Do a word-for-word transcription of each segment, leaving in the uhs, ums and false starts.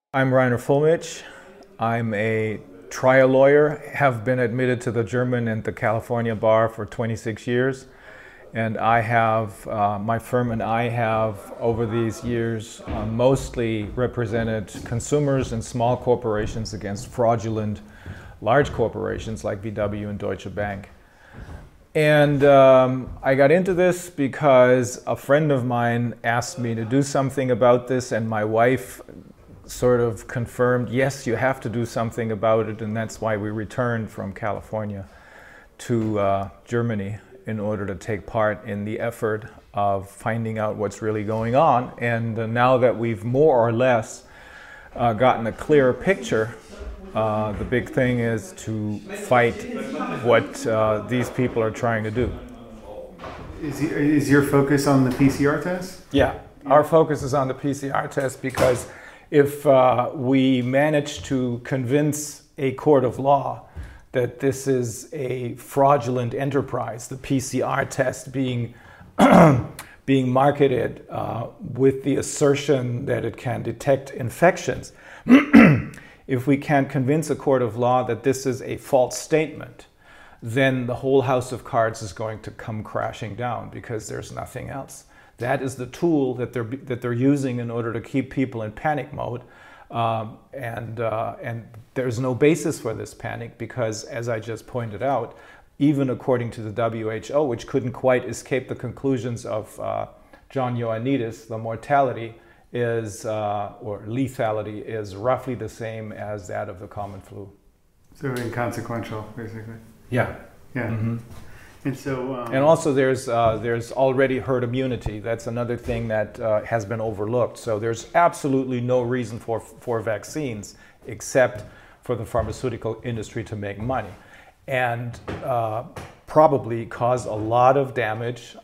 I'm Rainer Fullmich. I'm a trial lawyer, have been admitted to the German and the California bar for twenty-six years. And I have, uh, my firm and I have, over these years, uh, mostly represented consumers and small corporations against fraudulent large corporations like V W and Deutsche Bank. And um, I got into this because a friend of mine asked me to do something about this, and my wife sort of confirmed, yes, you have to do something about it, and that's why we returned from California to uh, Germany in order to take part in the effort of finding out what's really going on. And uh, now that we've more or less uh, gotten a clearer picture, uh, the big thing is to fight what uh, these people are trying to do. Is, is your focus on the P C R test? Yeah, our focus is on the P C R test because if uh, we manage to convince a court of law that this is a fraudulent enterprise, the P C R test being being marketed uh, with the assertion that it can detect infections, if we can convince a court of law that this is a false statement, then the whole house of cards is going to come crashing down because there's nothing else. That is the tool that they're that they're using in order to keep people in panic mode, um, and uh, and there's no basis for this panic because, as I just pointed out, even according to the W H O, which couldn't quite escape the conclusions of uh, John Ioannidis, the mortality is uh, or lethality is roughly the same as that of the common flu. So inconsequential, basically. Yeah. Yeah. Mm-hmm. And so, um, and also there's uh, there's already herd immunity. That's another thing that uh, has been overlooked. So there's absolutely no reason for for vaccines except for the pharmaceutical industry to make money, and uh, probably cause a lot of damage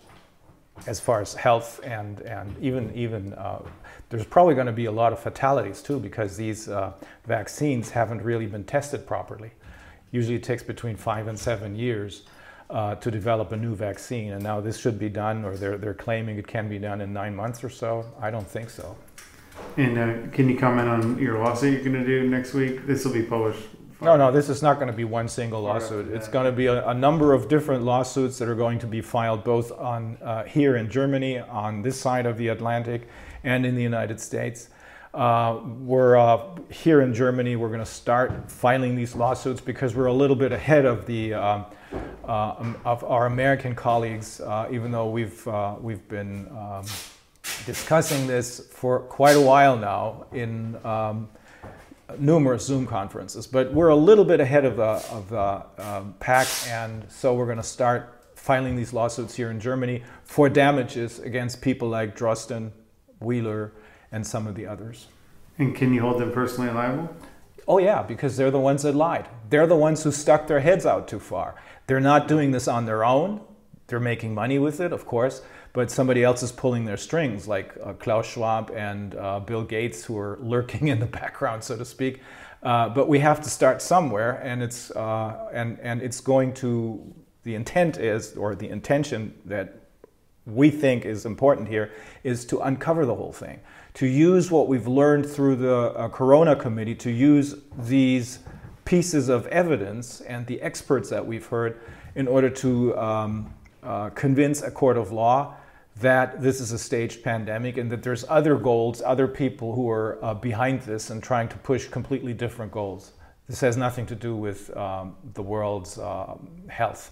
as far as health and and even even uh, there's probably going to be a lot of fatalities too because these uh, vaccines haven't really been tested properly. Usually it takes between five and seven years. Uh, to develop a new vaccine, and now this should be done, or they're they're claiming it can be done in nine months or so. I don't think so. And uh, can you comment on your lawsuit you're going to do next week? This will be published. No, no, this is not going to be one single lawsuit. It's going to be a, a number of different lawsuits that are going to be filed both on uh, here in Germany, on this side of the Atlantic, and in the United States. Uh, we're uh, here in Germany. We're going to start filing these lawsuits because we're a little bit ahead of the um, uh, of our American colleagues. Uh, even though we've uh, we've been um, discussing this for quite a while now in um, numerous Zoom conferences, but we're a little bit ahead of the of the um, pack, and so we're going to start filing these lawsuits here in Germany for damages against people like Drosten, Wheeler, and some of the others. And can you hold them personally liable? Oh yeah, because they're the ones that lied. They're the ones who stuck their heads out too far. They're not doing this on their own. They're making money with it, of course, but somebody else is pulling their strings, like uh, Klaus Schwab and uh, Bill Gates, who are lurking in the background, so to speak. Uh, but we have to start somewhere, and it's uh, and and it's going to. The intent is, or the intention that we think is important here, is to uncover the whole thing. To use what we've learned through the uh, Corona Committee, to use these pieces of evidence and the experts that we've heard in order to um, uh, convince a court of law that this is a staged pandemic and that there's other goals, other people who are uh, behind this and trying to push completely different goals. This has nothing to do with um, the world's uh, health.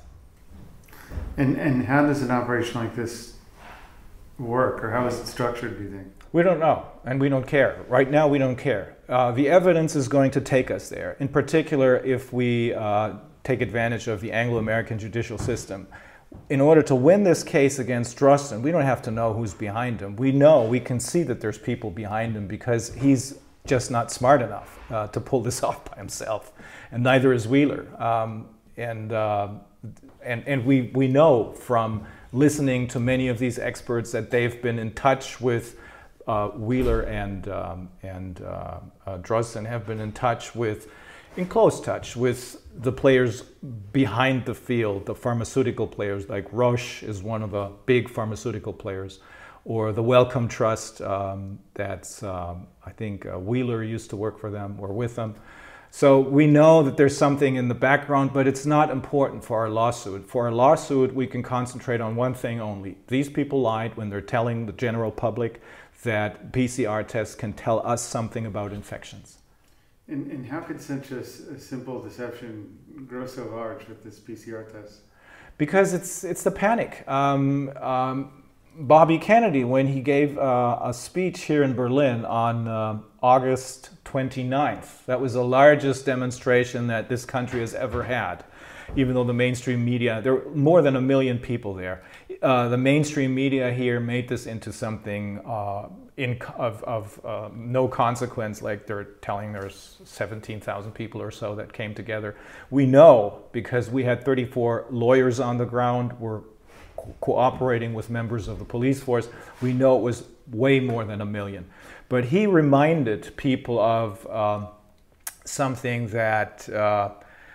And, and how does an operation like this work, or how is it structured, do you think? We don't know, and we don't care. Right now, we don't care. Uh, the evidence is going to take us there, in particular if we uh, take advantage of the Anglo-American judicial system. In order to win this case against Drosten, we don't have to know who's behind him. We know, we can see that there's people behind him because he's just not smart enough uh, to pull this off by himself, and neither is Wheeler. Um, and, uh, and, and we, we know from listening to many of these experts that they've been in touch with uh, Wheeler and, um, and uh, uh, Drosten have been in touch with, in close touch with the players behind the field, the pharmaceutical players, like Roche is one of the big pharmaceutical players, or the Wellcome Trust. Um, that's um, I think uh, Wheeler used to work for them or with them. So we know that there's something in the background, but it's not important for our lawsuit. For our lawsuit, we can concentrate on one thing only. These people lied when they're telling the general public that P C R tests can tell us something about infections. And, and how could such a, a simple deception grow so large with this P C R test? Because it's, it's the panic. Um, um, Bobby Kennedy, when he gave uh, a speech here in Berlin on uh, August twenty-ninth, that was the largest demonstration that this country has ever had, even though the mainstream media, there were more than a million people there. Uh, the mainstream media here made this into something uh, in, of, of uh, no consequence, like they're telling there's seventeen thousand people or so that came together. We know, because we had thirty-four lawyers on the ground, we're cooperating with members of the police force, we know it was way more than a million. But he reminded people of um, something that, uh,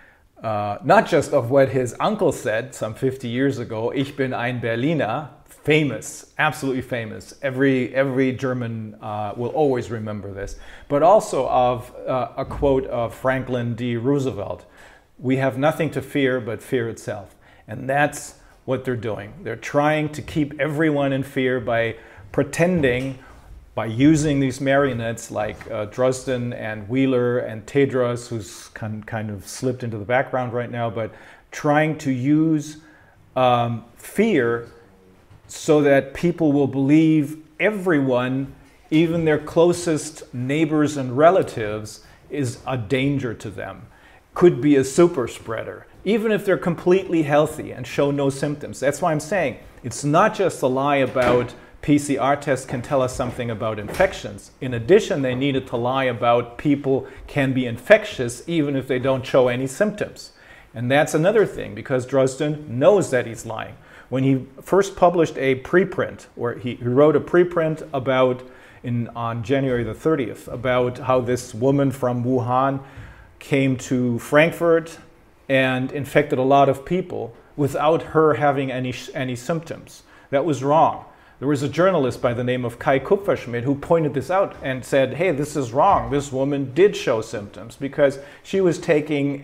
uh, not just of what his uncle said some fifty years ago, Ich bin ein Berliner, famous, absolutely famous. Every, every German uh, will always remember this, but also of uh, a quote of Franklin D. Roosevelt, "We have nothing to fear but fear itself." And that's what they're doing. They're trying to keep everyone in fear by pretending, by using these marionettes like uh, Drosten and Wheeler and Tedros, who's kind, kind of slipped into the background right now, but trying to use um, fear so that people will believe everyone, even their closest neighbors and relatives, is a danger to them, could be a super spreader, even if they're completely healthy and show no symptoms. That's why I'm saying it's not just a lie about P C R tests can tell us something about infections. In addition, they needed to lie about people can be infectious even if they don't show any symptoms. And that's another thing, because Drosten knows that he's lying. When he first published a preprint, or he, he wrote a preprint about, in, on January the thirtieth, about how this woman from Wuhan came to Frankfurt and infected a lot of people without her having any, any symptoms. That was wrong. There was a journalist by the name of Kai Kupferschmidt who pointed this out and said, hey, this is wrong. This woman did show symptoms because she was taking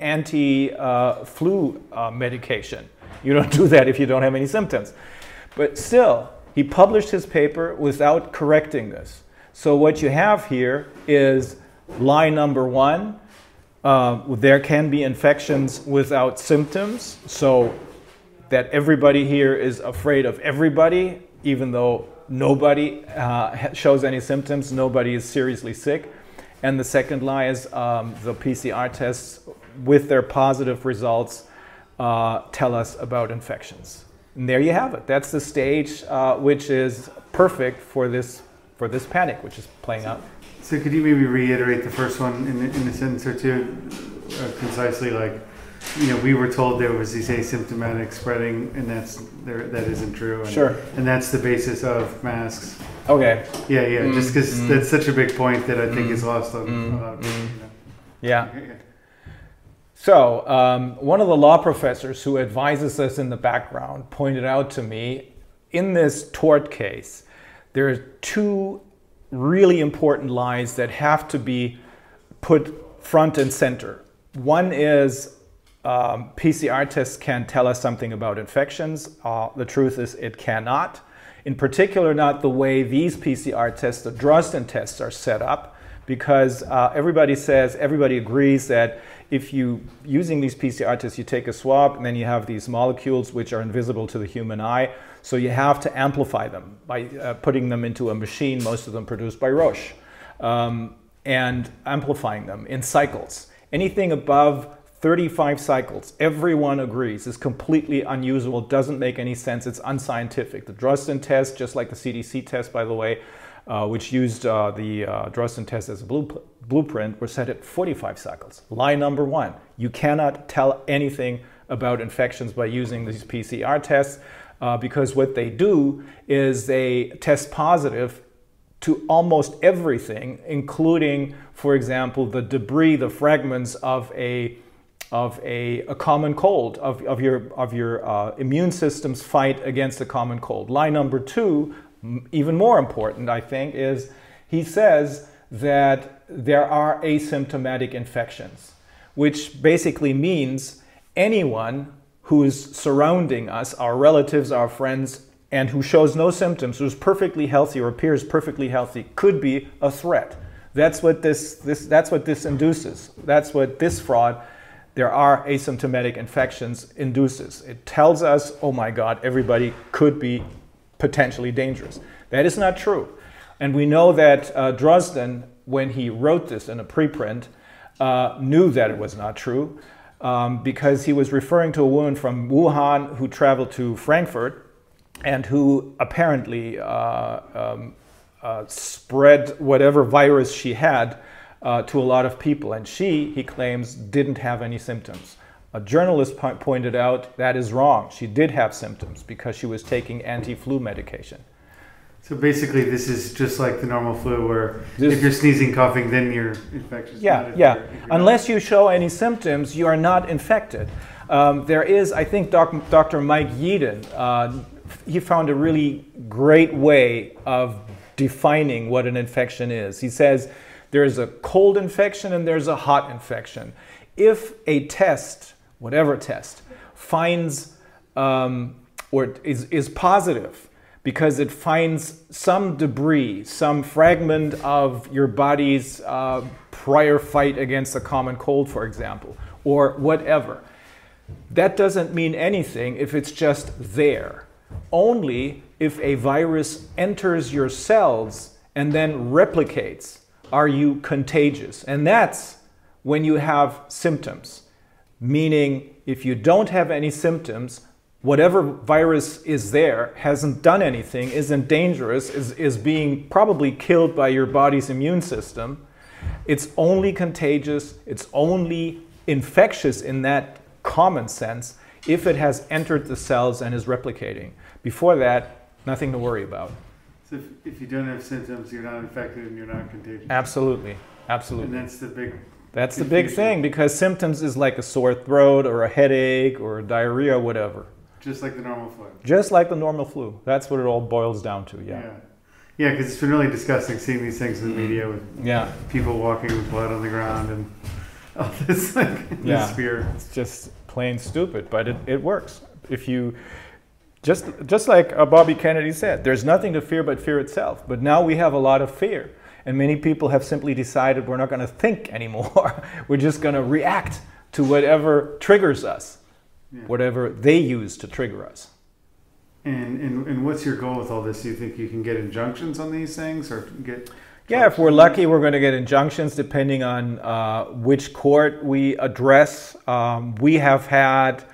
anti-flu uh, uh, medication. You don't do that if you don't have any symptoms. But still, he published his paper without correcting this. So what you have here is lie number one. Uh, there can be infections without symptoms, so that everybody here is afraid of everybody, even though nobody uh, shows any symptoms, nobody is seriously sick. And the second lie is um, the P C R tests, with their positive results, uh, tell us about infections. And there you have it. That's the stage uh, which is perfect for this, for this panic, which is playing out. So could you maybe reiterate the first one in, in a sentence or two, uh, concisely, like, you know, we were told there was these asymptomatic spreading, and that's there, that isn't true. And, sure. And that's the basis of masks. Okay. Yeah, yeah, mm, just because mm, that's such a big point that I think mm, is lost on mm, a lot of people. Mm, you know? Yeah. So um, one of the law professors who advises us in the background pointed out to me, in this tort case, there are two really important lies that have to be put front and center. One is um, P C R tests can tell us something about infections. Uh, the truth is it cannot. In particular, not the way these P C R tests, the Drosten tests, are set up, because uh, everybody says, everybody agrees that if you, using these P C R tests, you take a swab and then you have these molecules which are invisible to the human eye. So you have to amplify them by uh, putting them into a machine, most of them produced by Roche, um, and amplifying them in cycles. Anything above thirty-five cycles, everyone agrees, is completely unusable, doesn't make any sense, it's unscientific. The Drosten test, just like the C D C test, by the way, uh, which used uh, the uh, Drosten test as a blueprint, were set at forty-five cycles. Lie number one, you cannot tell anything about infections by using these P C R tests. Uh, because what they do is they test positive to almost everything, including, for example, the debris, the fragments of a of a, a common cold, of, of your of your uh, immune system's fight against a common cold. Lie number two, m- even more important, I think, is he says that there are asymptomatic infections, which basically means anyone who's surrounding us, our relatives, our friends, and who shows no symptoms, who's perfectly healthy or appears perfectly healthy, could be a threat. That's what this, this, that's what this induces. That's what this fraud, there are asymptomatic infections, induces. It tells us, oh my God, everybody could be potentially dangerous. That is not true. And we know that uh, Drosten, when he wrote this in a preprint, uh, knew that it was not true um, because he was referring to a woman from Wuhan who traveled to Frankfurt and who apparently uh, um, uh, spread whatever virus she had uh, to a lot of people. And she, he claims, didn't have any symptoms. A journalist po- pointed out that is wrong. She did have symptoms because she was taking anti-flu medication. So basically, this is just like the normal flu, where This- if you're sneezing, coughing, then you're infectious. Yeah, Not if yeah. you're- if you're Unless you show any symptoms, you are not infected. Um, there is, I think, doc, Doctor Mike Yeadon, uh, he found a really great way of defining what an infection is. He says there's a cold infection and there's a hot infection. If a test, whatever test, finds um, or is, is positive, because it finds some debris, some fragment of your body's uh, prior fight against the common cold, for example, or whatever. That doesn't mean anything if it's just there. Only if a virus enters your cells and then replicates are you contagious. And that's when you have symptoms. Meaning, if you don't have any symptoms, whatever virus is there hasn't done anything, isn't dangerous, is, is being probably killed by your body's immune system. It's only contagious, it's only infectious in that common sense if it has entered the cells and is replicating. Before that, nothing to worry about. So if, if you don't have symptoms, you're not infected and you're not contagious. Absolutely, absolutely. And that's the big. That's the big thing, because symptoms is like a sore throat or a headache or diarrhea, whatever. Just like the normal flu. Just like the normal flu. That's what it all boils down to, yeah. Yeah, yeah, because it's been really disgusting seeing these things in the media with Yeah, people walking with blood on the ground and all this like Yeah. this fear. it's just plain stupid, but it, it works. If you, just, just like uh, Bobby Kennedy said, there's nothing to fear but fear itself. But now we have a lot of fear. And many people have simply decided we're not going to think anymore. We're just going to react to whatever triggers us. Yeah. Whatever they use to trigger us. And, and and what's your goal with all this? Do you think you can get injunctions on these things, or get? Yeah, if we're lucky, we're going to get injunctions depending on uh, which court we address. Um, we have had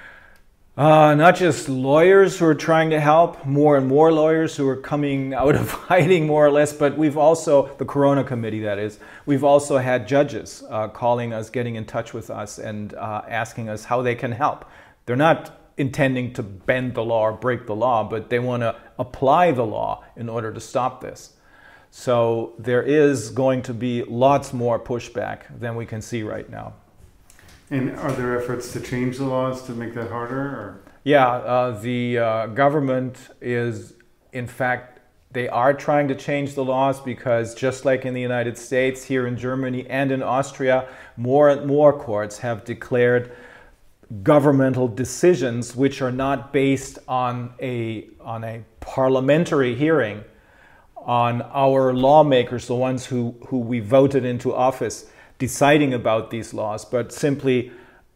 uh, not just lawyers who are trying to help, more and more lawyers who are coming out of hiding more or less, but we've also, the Corona Committee that is, we've also had judges uh, calling us, getting in touch with us and uh, asking us how they can help. They're not intending to bend the law or break the law, but they want to apply the law in order to stop this. So there is going to be lots more pushback than we can see right now. And are there efforts to change the laws to make that harder? Or? Yeah, uh, the uh, government is, in fact, they are trying to change the laws because just like in the United States, here in Germany and in Austria, more and more courts have declared governmental decisions which are not based on a, on a parliamentary hearing, on our lawmakers, the ones who, who we voted into office, deciding about these laws, but simply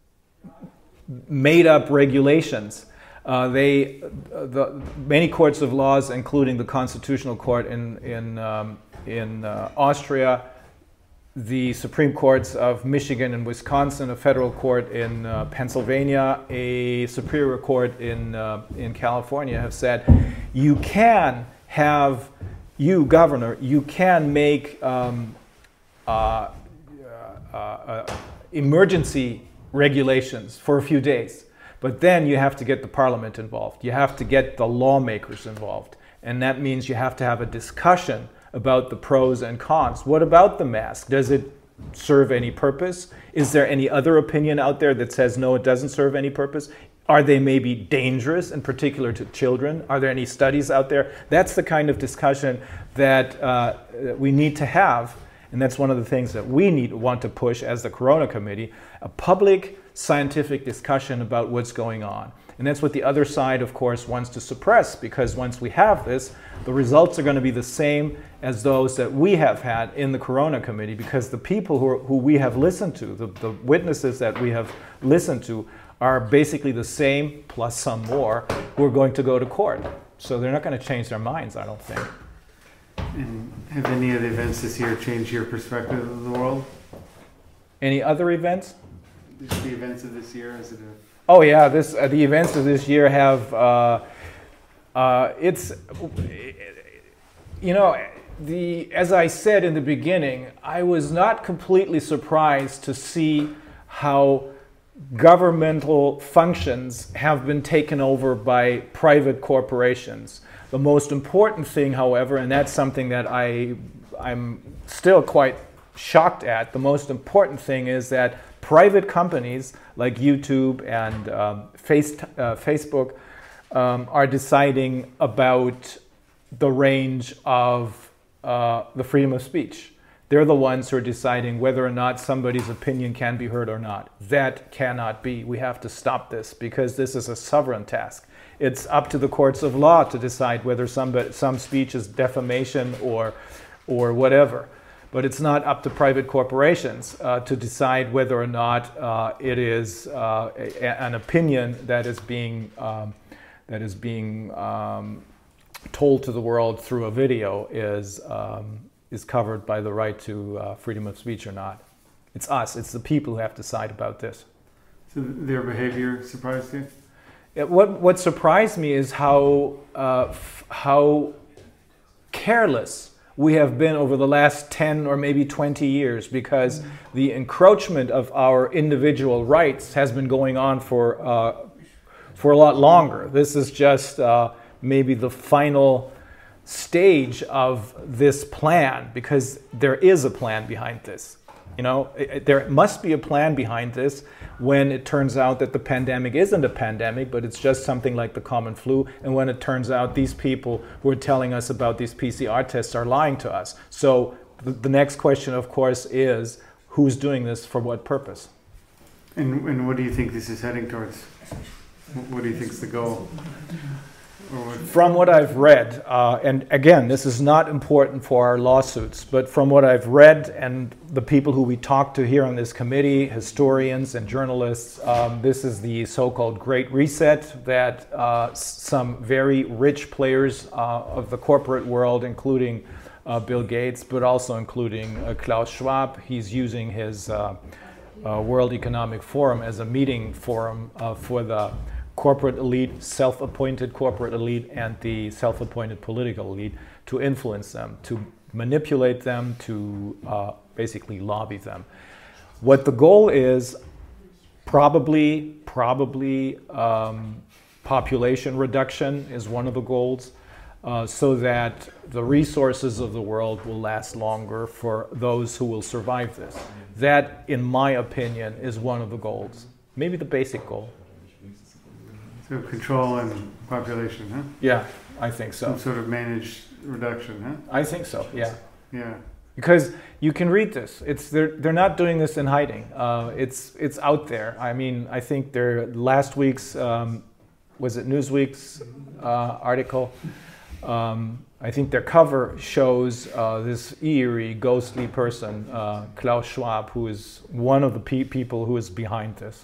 made up regulations. Uh, they, the, many courts of laws, including the Constitutional Court in, in, um, in uh, Austria, the Supreme Courts of Michigan and Wisconsin, a federal court in uh, Pennsylvania, a Superior Court in, uh, in California have said, you can have, you governor, you can make um, uh, uh, uh, emergency regulations for a few days. But then you have to get the parliament involved. You have to get the lawmakers involved. And that means you have to have a discussion about the pros and cons. What about the mask? Does it serve any purpose? Is there any other opinion out there that says, no, it doesn't serve any purpose? Are they maybe dangerous, in particular to children? Are there any studies out there? That's the kind of discussion that uh, we need to have, and that's one of the things that we need want to push as the Corona Committee, a public scientific discussion about what's going on. And that's what the other side, of course, wants to suppress, because once we have this, the results are going to be the same as those that we have had in the Corona Committee, because the people who, are, who we have listened to, the, the witnesses that we have listened to, are basically the same, plus some more, who are going to go to court. So they're not going to change their minds, I don't think. And have any of the events this year changed your perspective of the world? Any other events? Just the events of this year, is it a... Oh yeah, this uh, the events of this year have, uh, uh, it's, you know, the as I said in the beginning, I was not completely surprised to see how governmental functions have been taken over by private corporations. The most important thing, however, and that's something that I, I'm still quite shocked at, the most important thing is that private companies like YouTube and um, Face, uh, Facebook um, are deciding about the range of uh, the freedom of speech. They're the ones who are deciding whether or not somebody's opinion can be heard or not. That cannot be. We have to stop this, because this is a sovereign task. It's up to the courts of law to decide whether some, some speech is defamation or, or whatever. But it's not up to private corporations uh, to decide whether or not uh, it is uh, a, an opinion that is being, um, that is being um, told to the world through a video is, um, is covered by the right to uh, freedom of speech or not. It's us, it's the people who have to decide about this. So their behavior surprised you? It, what, what surprised me is how, uh, f how careless we have been over the last ten or maybe twenty years, because the encroachment of our individual rights has been going on for, uh, for a lot longer. This is just uh, maybe the final stage of this plan, because there is a plan behind this. You know, it, it, there must be a plan behind this when it turns out that the pandemic isn't a pandemic, but it's just something like the common flu, and when it turns out these people who are telling us about these P C R tests are lying to us. So the, the next question, of course, is who's doing this for what purpose? And, and what do you think this is heading towards? What do you think is the goal? From what I've read, uh, and again, this is not important for our lawsuits, but from what I've read and the people who we talk to here on this committee, historians and journalists, um, this is the so-called Great Reset that uh, some very rich players uh, of the corporate world, including uh, Bill Gates, but also including uh, Klaus Schwab, he's using his uh, uh, World Economic Forum as a meeting forum uh, for the corporate elite, self-appointed corporate elite, and the self-appointed political elite to influence them, to manipulate them, to uh, basically lobby them. What the goal is, probably, probably um, population reduction is one of the goals, uh, so that the resources of the world will last longer for those who will survive this. That, in my opinion, is one of the goals, maybe the basic goal. So control and population, huh? Yeah, I think so. Some sort of managed reduction, huh? I think so, yeah. Yeah. Because you can read this. It's they're they're not doing this in hiding. Uh, it's it's out there. I mean, I think their last week's um, was it Newsweek's uh, article. Um, I think their cover shows uh, this eerie, ghostly person, uh, Klaus Schwab, who is one of the pe people who is behind this.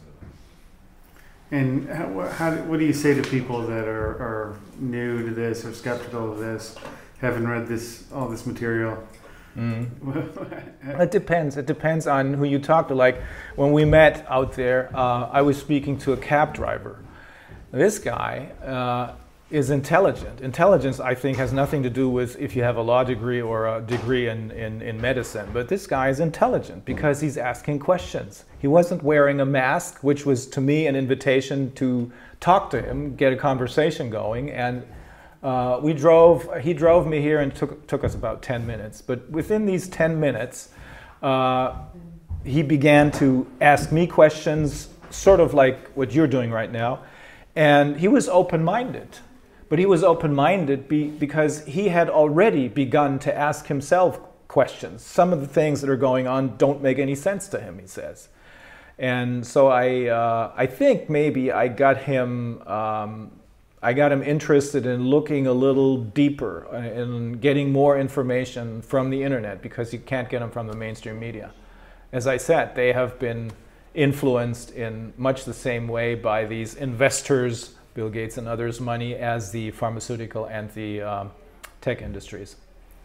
And how, how, what do you say to people that are, are new to this or skeptical of this, haven't read this all this material? Mm. It depends. It depends on who you talk to. Like when we met out there, uh, I was speaking to a cab driver. This guy uh, is intelligent. Intelligence, I think, has nothing to do with if you have a law degree or a degree in, in, in medicine. But this guy is intelligent because he's asking questions. He wasn't wearing a mask, which was, to me, an invitation to talk to him, get a conversation going. And uh, we drove, he drove me here and took, took us about ten minutes. But within these ten minutes, uh, he began to ask me questions, sort of like what you're doing right now. And he was open-minded. But he was open-minded be, because he had already begun to ask himself questions. Some of the things that are going on don't make any sense to him, he says. And so I, uh, I think maybe I got him, um, I got him interested in looking a little deeper and getting more information from the internet, because you can't get them from the mainstream media. As I said, they have been influenced in much the same way by these investors, Bill Gates and others' money, as the pharmaceutical and the um, tech industries.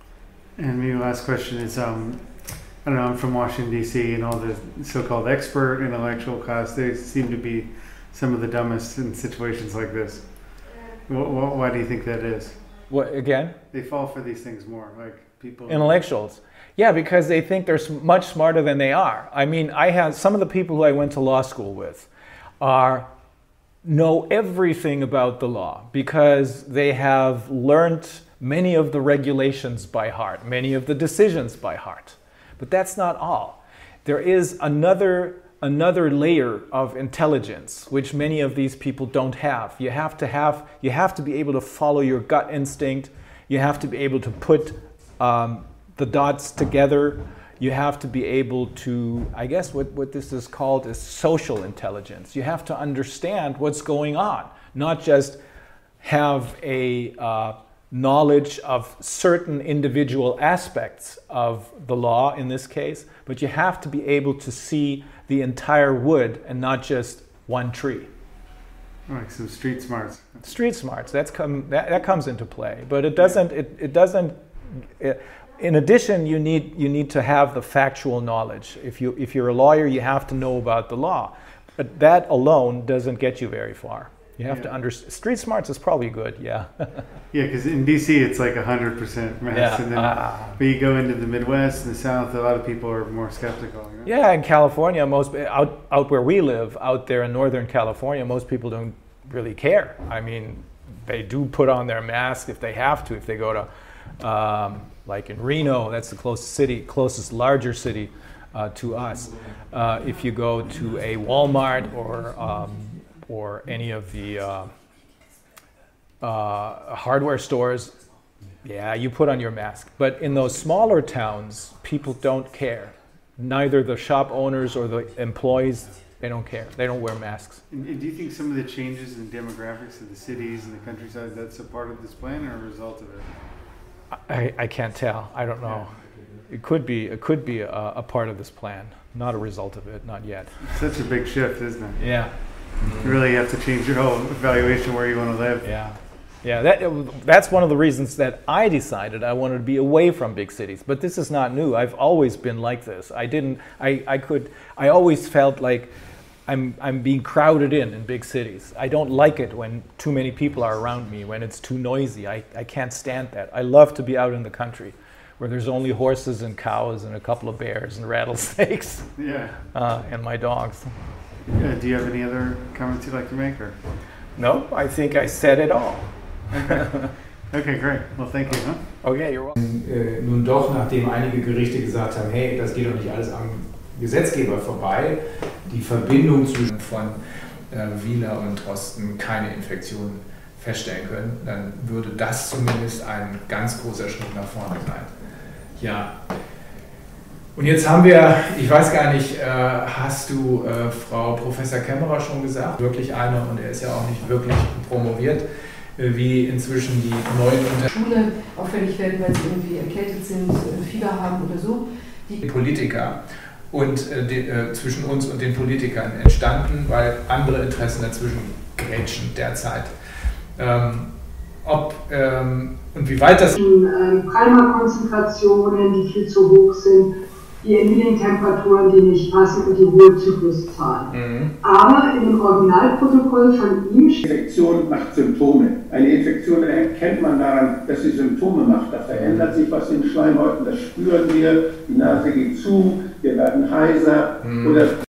And maybe the last question is, um, I don't know, I'm from Washington, D C, and all the so-called expert intellectual class, they seem to be some of the dumbest in situations like this. Wh- why do you think that is? What, again? They fall for these things more, like people... Intellectuals. Yeah, because they think they're much smarter than they are. I mean, I have some of the people who I went to law school with are know everything about the law because they have learned many of the regulations by heart, many of the decisions by heart. But that's not all. There is another, another layer of intelligence which many of these people don't have. You have to have, you have to be able to follow your gut instinct. You have to be able to put um, the dots together. You have to be able to, I guess what, what this is called is social intelligence. You have to understand what's going on, not just have a uh, knowledge of certain individual aspects of the law in this case, but you have to be able to see the entire wood and not just one tree. Like some street smarts. Street smarts, that's come, that, that comes into play, but it doesn't, it, it doesn't, it, in addition, you need, you need to have the factual knowledge. If, you, if you're a lawyer, you have to know about the law. But that alone doesn't get you very far. You have yeah. to understand. Street smarts is probably good, yeah. Yeah, because in D C it's like one hundred percent math. Yeah. And then uh, but you go into the Midwest and the South, a lot of people are more skeptical. You know? Yeah, in California, most out, out where we live, out there in Northern California, most people don't really care. I mean, they do put on their mask if they have to, if they go to... Um, like in Reno, that's the closest city, closest larger city uh, to us. Uh, if you go to a Walmart or um, or any of the uh, uh, hardware stores, yeah, you put on your mask. But in those smaller towns, people don't care. Neither the shop owners or the employees, they don't care. They don't wear masks. And, and do you think some of the changes in demographics of the cities and the countryside, that's a part of this plan or a result of it? I, I can't tell. I don't know. It could be. It could be a, a part of this plan, not a result of it. Not yet. It's such a big shift, isn't it? Yeah. You really have to change your whole evaluation where you want to live. Yeah. Yeah. That that's one of the reasons that I decided I wanted to be away from big cities. But this is not new. I've always been like this. I didn't. I I could. I always felt like I'm, I'm being crowded in in big cities. I don't like it when too many people are around me, when it's too noisy. I, I can't stand that. I love to be out in the country where there's only horses and cows and a couple of bears and rattlesnakes. Yeah. Uh, and my dogs. Uh, do you have any other comments you'd like to make? Or? No, I think I said it all. Okay. Okay, great. Well, thank you. Huh? Okay, you're welcome. Äh, nun doch, nachdem einige Gerichte gesagt haben, hey, das geht doch nicht alles am Gesetzgeber vorbei, die Verbindung zwischen von äh, Wieler und Drosten keine Infektion feststellen können, dann würde das zumindest ein ganz großer Schritt nach vorne sein. Ja. Und jetzt haben wir, ich weiß gar nicht, äh, hast du äh, Frau Professor Kämmerer schon gesagt, wirklich eine, und er ist ja auch nicht wirklich promoviert, äh, wie inzwischen die neuen Unter Schule auffällig werden, weil sie irgendwie erkältet sind, Fieber haben oder so. Die Politiker und äh, die, äh, zwischen uns und den Politikern entstanden, weil andere Interessen dazwischen grätschen derzeit. Ähm, ob ähm, und wie weit das... Ähm, Primerkonzentrationen, die viel zu hoch sind, die Temperaturen, die nicht passen und die Ruhezykluszahlen. Mhm. Aber in dem Originalprotokoll von ihm... Infektion macht Symptome. Eine Infektion erkennt man daran, dass sie Symptome macht. Da verändert sich was in den Schleimhäuten, das spüren wir, die Nase geht zu, wir werden heiser. Mhm. Oder